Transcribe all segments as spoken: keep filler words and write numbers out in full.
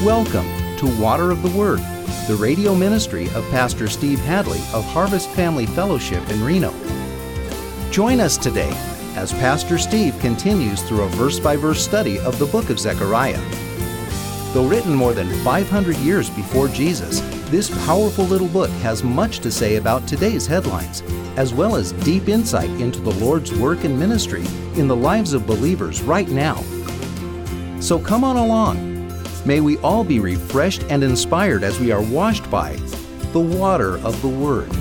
Welcome to Water of the Word, the radio ministry of Pastor Steve Hadley of Harvest Family Fellowship in Reno. Join us today as Pastor Steve continues through a verse-by-verse study of the book of Zechariah. Though written more than five hundred years before Jesus, this powerful little book has much to say about today's headlines, as well as deep insight into the Lord's work and ministry in the lives of believers right now. So come on along. May we all be refreshed and inspired as we are washed by the water of the Word.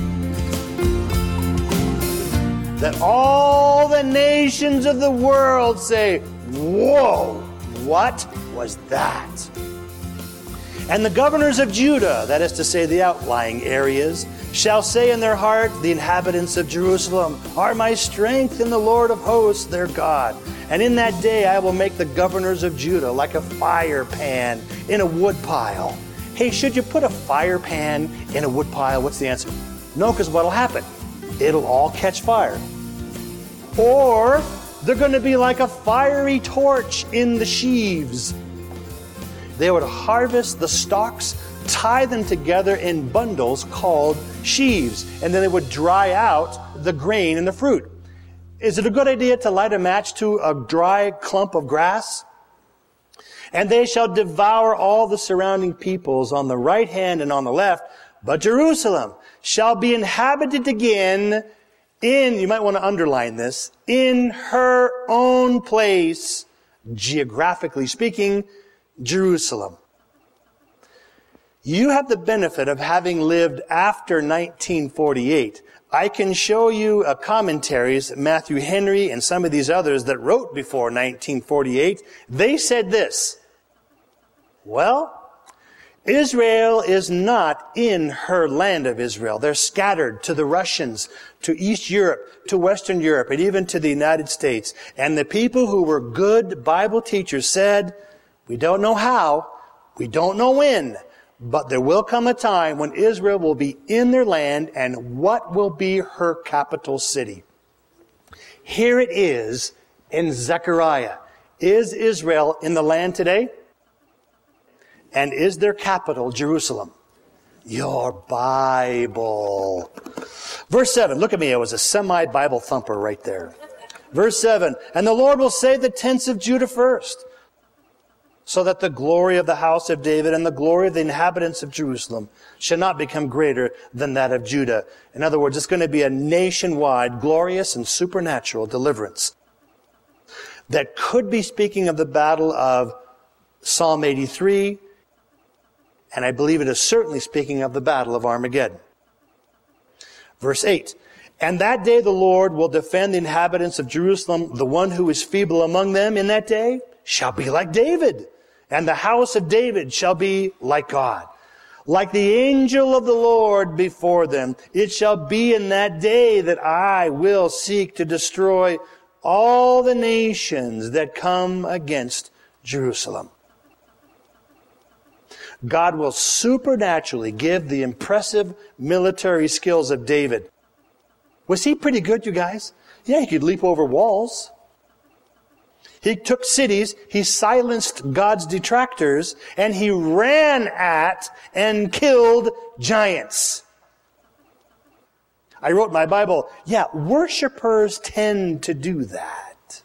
That all the nations of the world say, "Whoa, what was that?" And the governors of Judah, that is to say the outlying areas, shall say in their heart, the inhabitants of Jerusalem are my strength in the Lord of hosts, their God. And in that day I will make the governors of Judah like a fire pan in a wood pile. Hey, should you put a fire pan in a wood pile? What's the answer? No, because what'll happen? It'll all catch fire. Or they're going to be like a fiery torch in the sheaves. They would harvest the stalks, tie them together in bundles called sheaves, and then they would dry out the grain and the fruit. Is it a good idea to light a match to a dry clump of grass? And they shall devour all the surrounding peoples on the right hand and on the left, but Jerusalem shall be inhabited again in, you might want to underline this, in her own place, geographically speaking, Jerusalem. You have the benefit of having lived after nineteen forty-eight. I can show you uh, commentaries, Matthew Henry and some of these others that wrote before nineteen forty-eight. They said this, well, Israel is not in her land of Israel. They're scattered to the Russians, to East Europe, to Western Europe, and even to the United States. And the people who were good Bible teachers said, we don't know how, we don't know when, but there will come a time when Israel will be in their land, and what will be her capital city? Here it is in Zechariah. Is Israel in the land today? And is their capital Jerusalem? Your Bible. Verse seven, look at me, it was a semi-Bible thumper right there. Verse seven, and the Lord will save the tents of Judah first, so that the glory of the house of David and the glory of the inhabitants of Jerusalem shall not become greater than that of Judah. In other words, it's going to be a nationwide, glorious and supernatural deliverance that could be speaking of the battle of Psalm eighty-three, and I believe it is certainly speaking of the battle of Armageddon. Verse eight, and that day the Lord will defend the inhabitants of Jerusalem. The one who is feeble among them in that day shall be like David, and the house of David shall be like God, like the angel of the Lord before them. It shall be in that day that I will seek to destroy all the nations that come against Jerusalem. God will supernaturally give the impressive military skills of David. Was he pretty good, you guys? Yeah, he could leap over walls. He took cities, he silenced God's detractors, and he ran at and killed giants. I wrote in my Bible, yeah, worshipers tend to do that.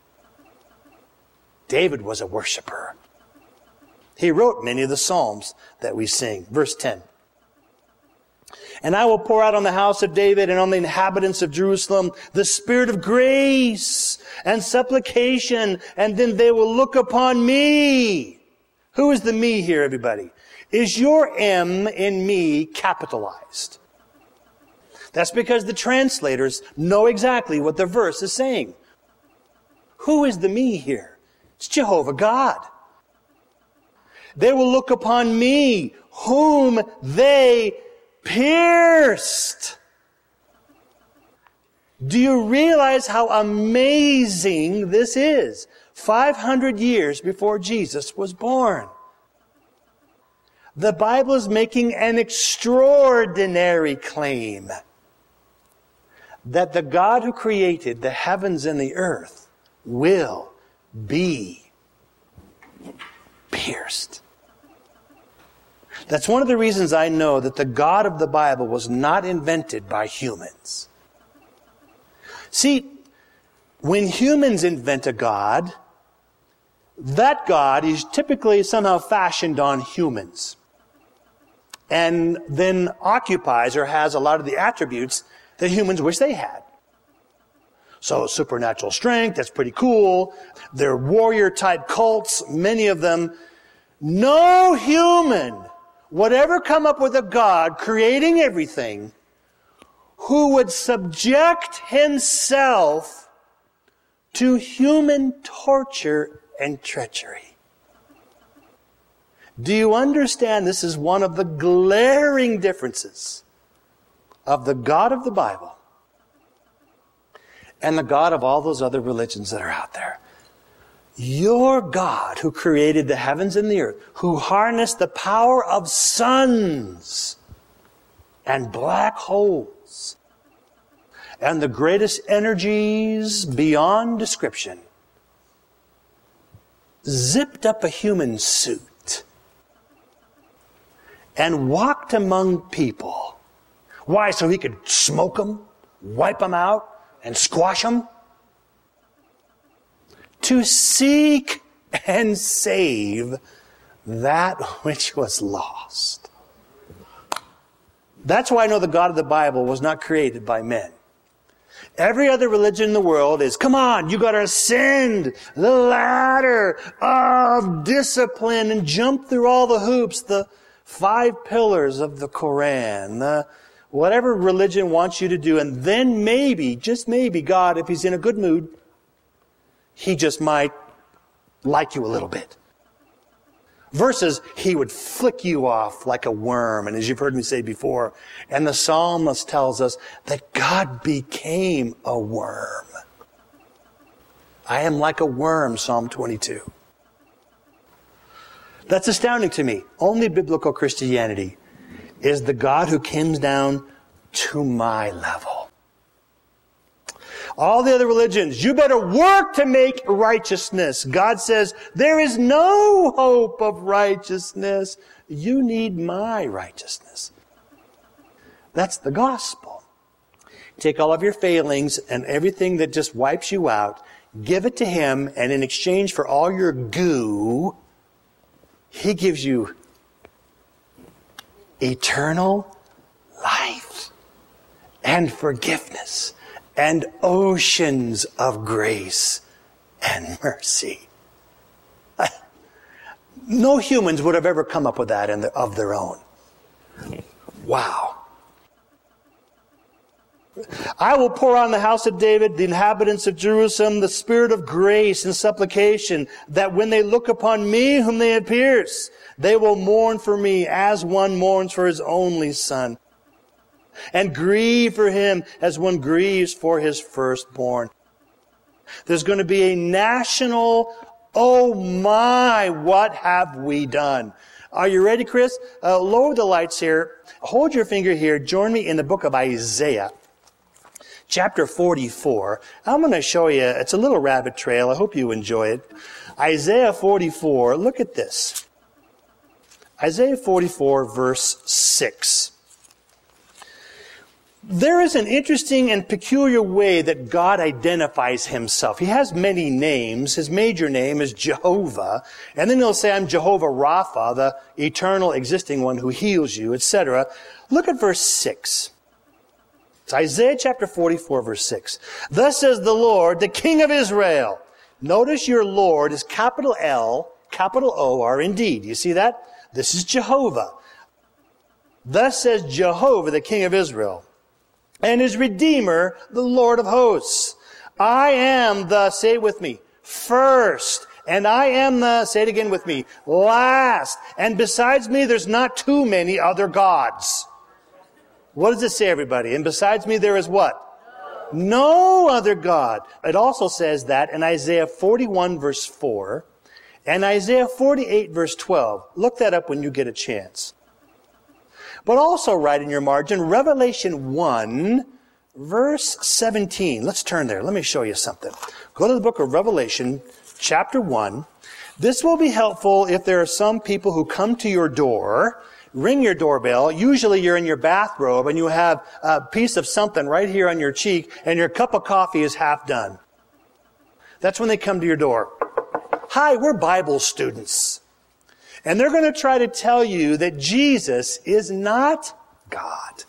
David was a worshiper. He wrote many of the Psalms that we sing. Verse ten. And I will pour out on the house of David and on the inhabitants of Jerusalem the spirit of grace and supplication, and then they will look upon me. Who is the me here, everybody? Is your M in me capitalized? That's because the translators know exactly what the verse is saying. Who is the me here? It's Jehovah God. They will look upon me, whom they pierced. Do you realize how amazing this is? five hundred years before Jesus was born. The Bible is making an extraordinary claim that the God who created the heavens and the earth will be pierced. That's one of the reasons I know that the God of the Bible was not invented by humans. See, when humans invent a God, that God is typically somehow fashioned on humans and then occupies or has a lot of the attributes that humans wish they had. So supernatural strength, that's pretty cool. They're warrior-type cults, many of them. No human would ever come up with a God creating everything who would subject himself to human torture and treachery. Do you understand this is one of the glaring differences of the God of the Bible and the God of all those other religions that are out there? Your God, who created the heavens and the earth, who harnessed the power of suns and black holes and the greatest energies beyond description, zipped up a human suit and walked among people. Why? So he could smoke them, wipe them out, and squash them? To seek and save that which was lost. That's why I know the God of the Bible was not created by men. Every other religion in the world is, come on, you got to ascend the ladder of discipline and jump through all the hoops, the five pillars of the Koran, the whatever religion wants you to do, and then maybe, just maybe, God, if He's in a good mood, He just might like you a little bit. Versus, He would flick you off like a worm. And as you've heard me say before, and the psalmist tells us that God became a worm. I am like a worm, Psalm twenty-two. That's astounding to me. Only biblical Christianity is the God who comes down to my level. All the other religions, you better work to make righteousness. God says, there is no hope of righteousness. You need my righteousness. That's the gospel. Take all of your failings and everything that just wipes you out, give it to Him, and in exchange for all your goo, He gives you eternal life and forgiveness and oceans of grace and mercy. No humans would have ever come up with that in the, of their own. Wow. I will pour on the house of David, the inhabitants of Jerusalem, the spirit of grace and supplication, that when they look upon me whom they have pierced, they will mourn for me as one mourns for his only son, and grieve for him as one grieves for his firstborn. There's going to be a national, oh my, what have we done? Are you ready, Chris? Uh, lower the lights here. Hold your finger here. Join me in the book of Isaiah, chapter forty-four. I'm going to show you, it's a little rabbit trail. I hope you enjoy it. Isaiah forty-four, look at this. Isaiah forty-four, verse six. There is an interesting and peculiar way that God identifies Himself. He has many names. His major name is Jehovah. And then He'll say, I'm Jehovah Rapha, the eternal existing one who heals you, et cetera. Look at verse six. It's Isaiah chapter forty-four, verse six. Thus says the Lord, the King of Israel. Notice your Lord is capital L, capital O, R N D. Do you see that? This is Jehovah. Thus says Jehovah, the King of Israel, and his Redeemer, the Lord of hosts. I am the, say it with me, first, and I am the, say it again with me, last, and besides me there's not too many other gods. What does it say, everybody? And besides me there is what? No other God. It also says that in Isaiah forty-one, verse four, and Isaiah forty-eight, verse twelve. Look that up when you get a chance. But also write in your margin, Revelation one, verse seventeen. Let's turn there. Let me show you something. Go to the book of Revelation, chapter one. This will be helpful if there are some people who come to your door ring your doorbell. Usually you're in your bathrobe and you have a piece of something right here on your cheek and your cup of coffee is half done. That's when they come to your door. Hi, we're Bible students. And they're going to try to tell you that Jesus is not God.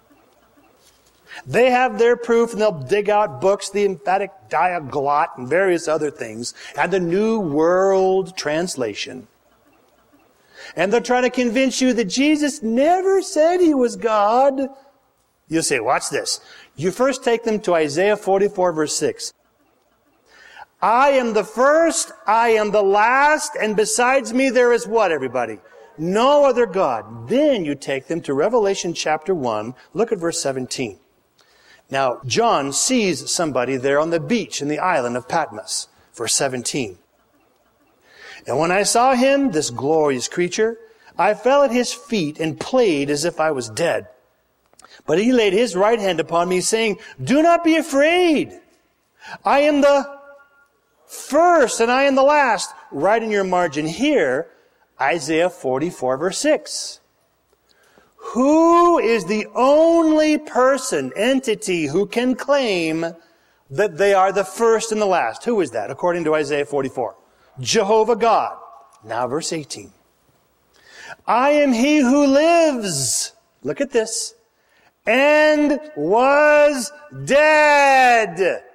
They have their proof and they'll dig out books, the Emphatic Diaglott and various other things, and the New World Translation. And they'll try to convince you that Jesus never said he was God. You'll say, watch this. You first take them to Isaiah forty-four, verse six. I am the first, I am the last, and besides me there is what, everybody? No other God. Then you take them to Revelation chapter one. Look at verse seventeen. Now, John sees somebody there on the beach in the island of Patmos. Verse seventeen. And when I saw him, this glorious creature, I fell at his feet and played as if I was dead. But he laid his right hand upon me, saying, do not be afraid. I am the first and I am the last. Right in your margin here, Isaiah forty-four, verse six. Who is the only person, entity, who can claim that they are the first and the last? Who is that, according to Isaiah forty-four? Jehovah God. Now verse eighteen. I am he who lives. Look at this. And was dead.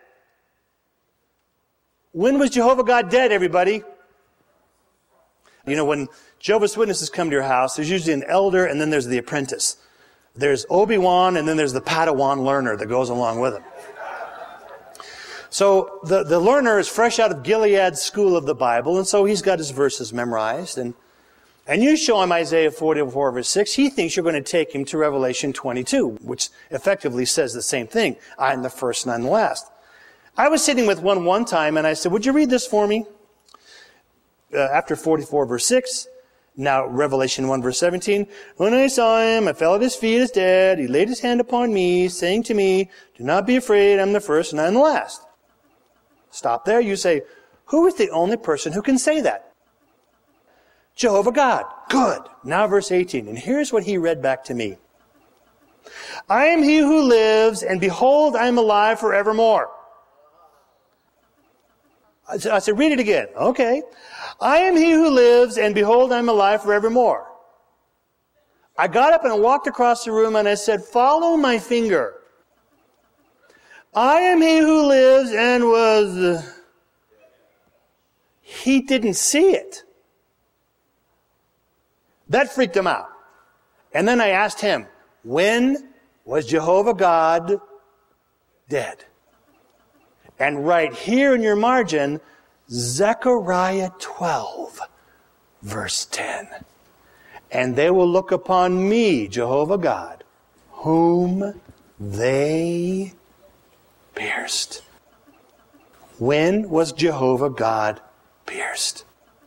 When was Jehovah God dead, everybody? You know, when Jehovah's Witnesses come to your house, there's usually an elder and then there's the apprentice. There's Obi-Wan and then there's the Padawan learner that goes along with him. So the, the learner is fresh out of Gilead's school of the Bible, and so he's got his verses memorized. And, and you show him Isaiah forty-four, verse six, he thinks you're going to take him to Revelation twenty-two, which effectively says the same thing. I am the first and I'm the last. I was sitting with one one time, and I said, would you read this for me? Uh, after forty-four, verse six, now Revelation one, verse seventeen. When I saw him, I fell at his feet as dead. He laid his hand upon me, saying to me, do not be afraid, I'm the first and I'm the last. Stop there. You say, who is the only person who can say that? Jehovah God. Good. Now verse eighteen. And here's what he read back to me. I am he who lives, and behold, I am alive forevermore. I said, read it again. Okay. I am he who lives, and behold, I am alive forevermore. I got up and I walked across the room and I said, follow my finger. I am he who lives and was... Uh, he didn't see it. That freaked him out. And then I asked him, when was Jehovah God dead? And right here in your margin, Zechariah twelve, verse ten. And they will look upon me, Jehovah God, whom they pierced. When was Jehovah God pierced?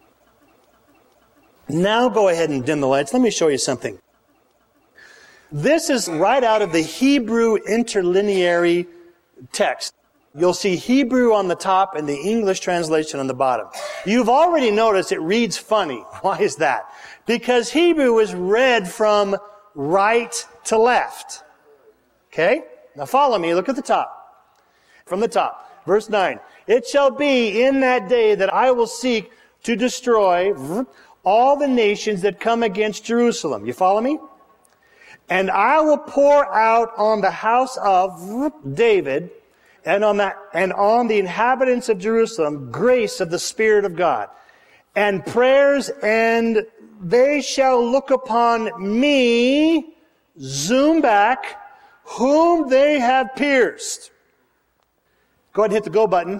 Now go ahead and dim the lights. Let me show you something. This is right out of the Hebrew interlineary text. You'll see Hebrew on the top and the English translation on the bottom. You've already noticed it reads funny. Why is that? Because Hebrew is read from right to left. Okay? Now follow me. Look at the top. From the top. Verse nine. It shall be in that day that I will seek to destroy all the nations that come against Jerusalem. You follow me? And I will pour out on the house of David and on that, and on the inhabitants of Jerusalem, grace of the Spirit of God, and prayers, and they shall look upon me, zoom back, whom they have pierced. Go ahead and hit the go button.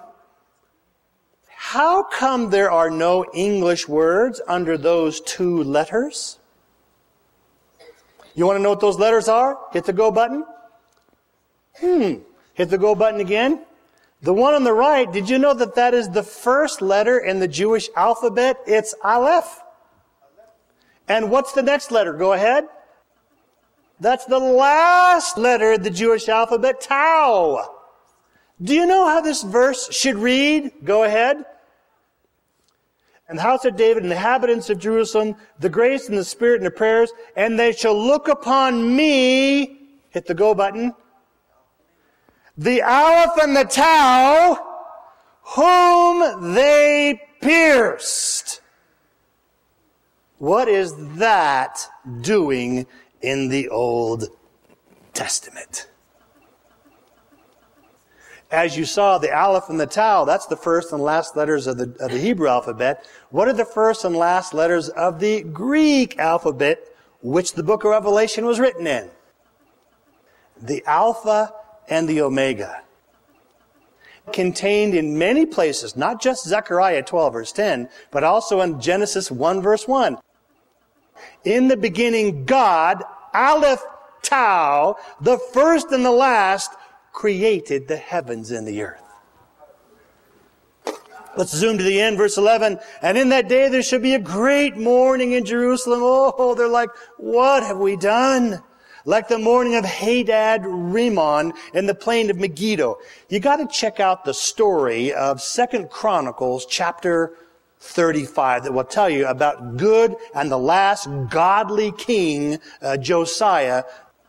How come there are no English words under those two letters? You want to know what those letters are? Hit the go button. Hmm. Hit the go button again. The one on the right, did you know that that is the first letter in the Jewish alphabet? It's Aleph. And what's the next letter? Go ahead. That's the last letter of the Jewish alphabet, Tau. Do you know how this verse should read? Go ahead. and the house of David, and the inhabitants of Jerusalem, the grace and the Spirit and the prayers, and they shall look upon me, hit the go button, the Aleph and the Tau, whom they pierced. What is that doing in the Old Testament? As you saw, the Aleph and the Tau, that's the first and last letters of the, of the Hebrew alphabet. What are the first and last letters of the Greek alphabet, which the book of Revelation was written in? The Alpha and the Omega. Contained in many places, not just Zechariah twelve verse ten, but also in Genesis one verse one. In the beginning, God, Aleph, Tau, the first and the last, created the heavens and the earth. Let's zoom to the end, verse eleven. And in that day there shall be a great mourning in Jerusalem. Oh, they're like, what have we done? Like the mourning of Hadad Rimmon in the plain of Megiddo. You got to check out the story of Second Chronicles chapter thirty-five that will tell you about good and the last godly king, uh, Josiah,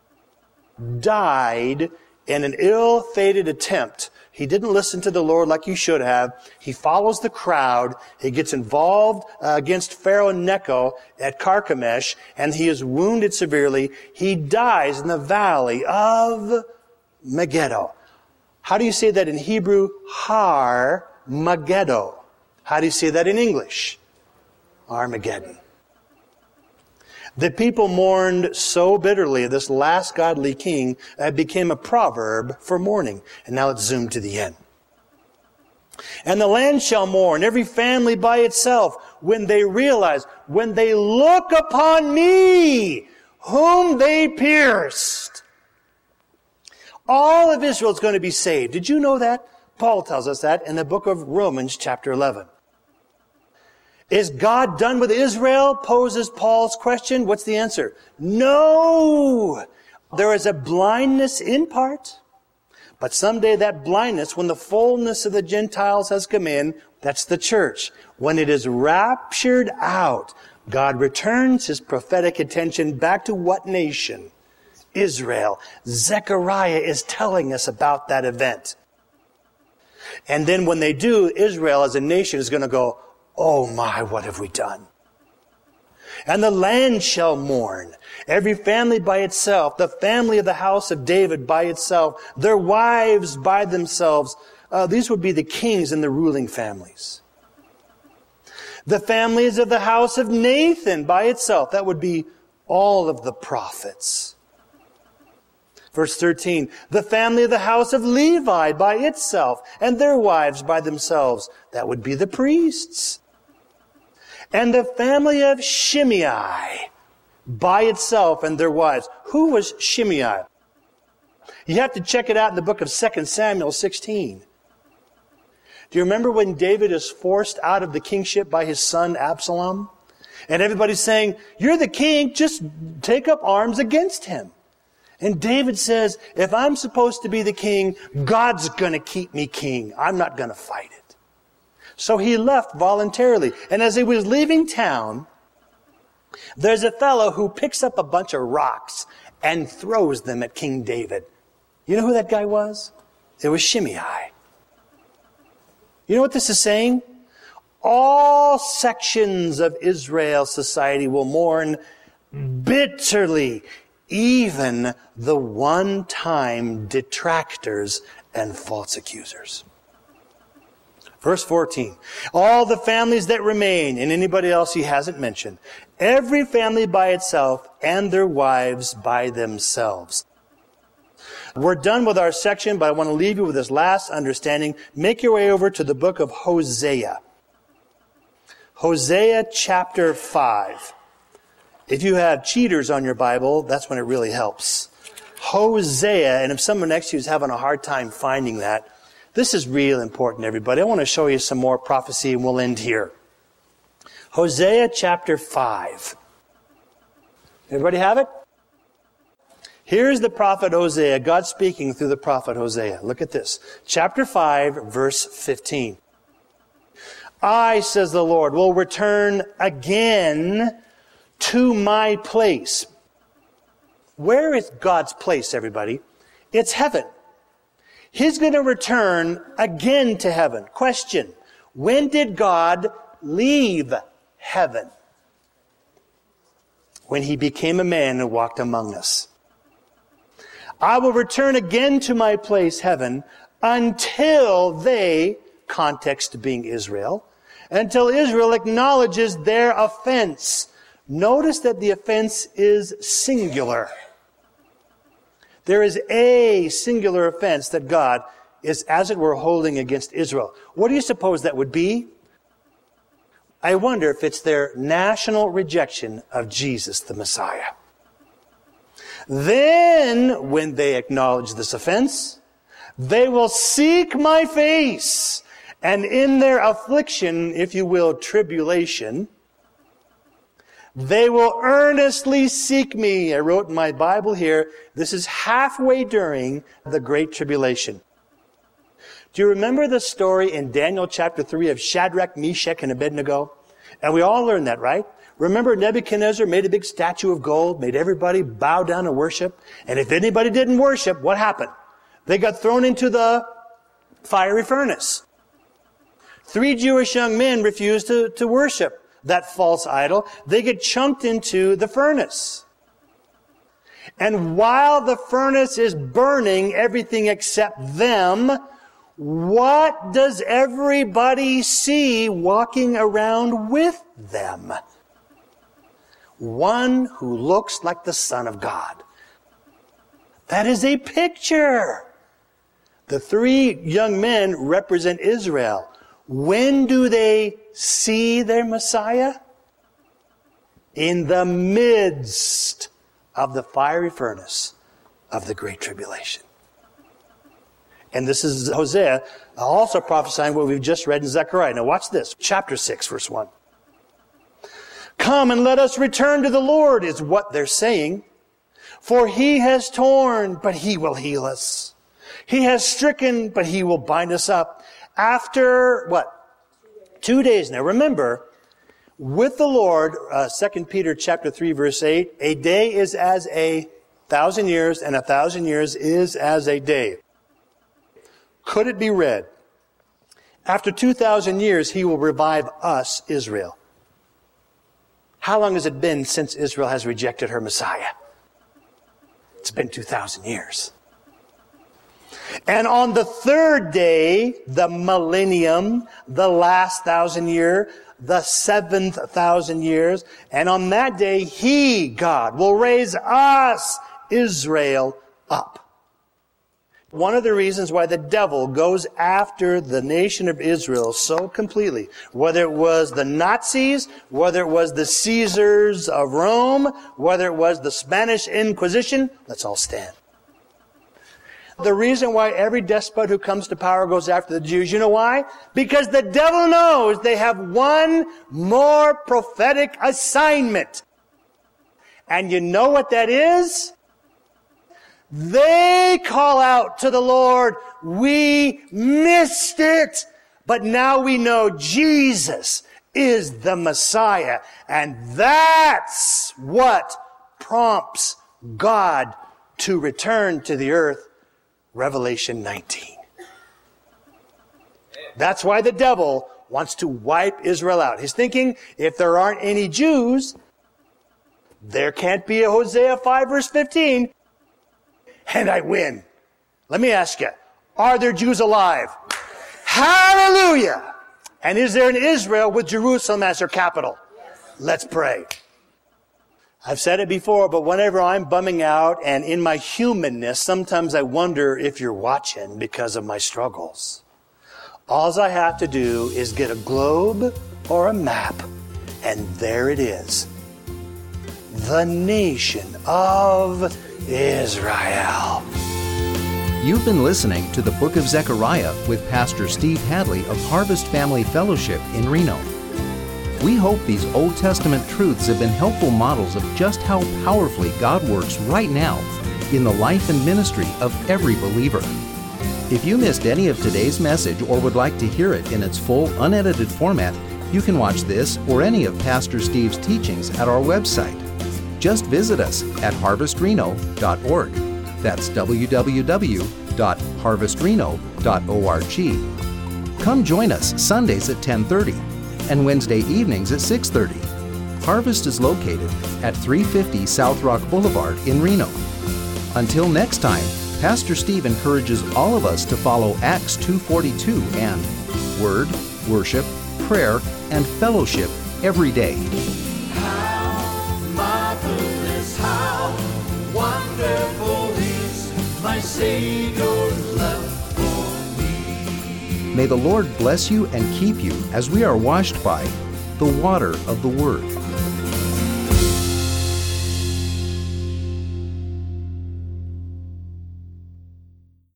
died in an ill-fated attempt. He didn't listen to the Lord like he should have. He follows the crowd. He gets involved uh, against Pharaoh Necho at Carchemish, and he is wounded severely. He dies in the valley of Megiddo. How do you say that in Hebrew? Har Megiddo. How do you say that in English? Armageddon. The people mourned so bitterly, this last godly king, it became a proverb for mourning. And now let's zoom to the end. And the land shall mourn, every family by itself, when they realize, when they look upon me, whom they pierced. All of Israel is going to be saved. Did you know that? Paul tells us that in the book of Romans chapter eleven. Is God done with Israel? Poses Paul's question. What's the answer? No! There is a blindness in part. But someday that blindness, when the fullness of the Gentiles has come in, that's the church. When it is raptured out, God returns his prophetic attention back to what nation? Israel. Zechariah is telling us about that event. And then when they do, Israel as a nation is going to go, oh my, what have we done? And the land shall mourn, every family by itself, the family of the house of David by itself, their wives by themselves. Uh, these would be the kings and the ruling families. The families of the house of Nathan by itself. That would be all of the prophets. Verse thirteen, the family of the house of Levi by itself, and their wives by themselves. That would be the priests. And the family of Shimei by itself and their wives. Who was Shimei? You have to check it out in the book of Second Samuel sixteen. Do you remember when David is forced out of the kingship by his son Absalom? And everybody's saying, you're the king, just take up arms against him. And David says, if I'm supposed to be the king, God's going to keep me king. I'm not going to fight it. So he left voluntarily. And as he was leaving town, there's a fellow who picks up a bunch of rocks and throws them at King David. You know who that guy was? It was Shimei. You know what this is saying? All sections of Israel's society will mourn bitterly, even the one-time detractors and false accusers. Verse fourteen, all the families that remain, and anybody else he hasn't mentioned, every family by itself and their wives by themselves. We're done with our section, but I want to leave you with this last understanding. Make your way over to the book of Hosea. Hosea chapter five. If you have cheaters on your Bible, that's when it really helps. Hosea, and if someone next to you is having a hard time finding that, this is real important, everybody. I want to show you some more prophecy, and we'll end here. Hosea chapter five. Everybody have it? Here's the prophet Hosea, God speaking through the prophet Hosea. Look at this. Chapter five, verse fifteen. I, says the Lord, will return again to my place. Where is God's place, everybody? It's heaven. He's going to return again to heaven. Question: when did God leave heaven? When he became a man and walked among us. I will return again to my place, heaven, until they, context being Israel, until Israel acknowledges their offense. Notice that the offense is singular. There is a singular offense that God is, as it were, holding against Israel. What do you suppose that would be? I wonder if it's their national rejection of Jesus, the Messiah. Then, when they acknowledge this offense, they will seek my face, and in their affliction, if you will, tribulation, they will earnestly seek me. I wrote in my Bible here, this is halfway during the Great Tribulation. Do you remember the story in Daniel chapter three of Shadrach, Meshach, and Abednego? And we all learned that, right? Remember Nebuchadnezzar made a big statue of gold, made everybody bow down and worship. And if anybody didn't worship, what happened? They got thrown into the fiery furnace. Three Jewish young men refused to, to worship that false idol. They get chunked into the furnace. And while the furnace is burning everything except them, what does everybody see walking around with them? One who looks like the Son of God. That is a picture. The three young men represent Israel. When do they see their Messiah? In the midst of the fiery furnace of the Great Tribulation. And this is Hosea also prophesying what we've just read in Zechariah. Now watch this. Chapter six, verse one. Come and let us return to the Lord, is what they're saying. For he has torn, but he will heal us. He has stricken, but he will bind us up. After, what? Two days. Now remember, with the Lord, uh, Second Peter chapter three, verse eight, a day is as a thousand years, and a thousand years is as a day. Could it be read, after two thousand years, he will revive us, Israel? How long has it been since Israel has rejected her Messiah? It's been two thousand years. And on the third day, the millennium, the last thousand year, the seventh thousand years, and on that day, he, God, will raise us, Israel, up. One of the reasons why the devil goes after the nation of Israel so completely, whether it was the Nazis, whether it was the Caesars of Rome, whether it was the Spanish Inquisition, let's all stand. The reason why every despot who comes to power goes after the Jews, you know why? Because the devil knows they have one more prophetic assignment. And you know what that is? They call out to the Lord, we missed it, but now we know Jesus is the Messiah. And that's what prompts God to return to the earth. Revelation nineteen. That's why the devil wants to wipe Israel out. He's thinking, if there aren't any Jews, there can't be a Hosea five verse fifteen. And I win. Let me ask you, are there Jews alive? Hallelujah! And is there an Israel with Jerusalem as their capital? Yes. Let's pray. I've said it before, but whenever I'm bumming out and in my humanness, sometimes I wonder if you're watching because of my struggles. All I have to do is get a globe or a map, and there it is. The nation of Israel. You've been listening to the Book of Zechariah with Pastor Steve Hadley of Harvest Family Fellowship in Reno. We hope these Old Testament truths have been helpful models of just how powerfully God works right now in the life and ministry of every believer. If you missed any of today's message or would like to hear it in its full, unedited format, you can watch this or any of Pastor Steve's teachings at our website. Just visit us at harvest reno dot org. That's w w w dot harvest reno dot org. Come join us Sundays at ten thirty and Wednesday evenings at six thirty. Harvest is located at three fifty South Rock Boulevard in Reno. Until next time, Pastor Steve encourages all of us to follow Acts two forty-two and Word, Worship, Prayer, and Fellowship every day. How marvelous, how wonderful is my Savior's love for me. May the Lord bless you and keep you as we are washed by the water of the Word.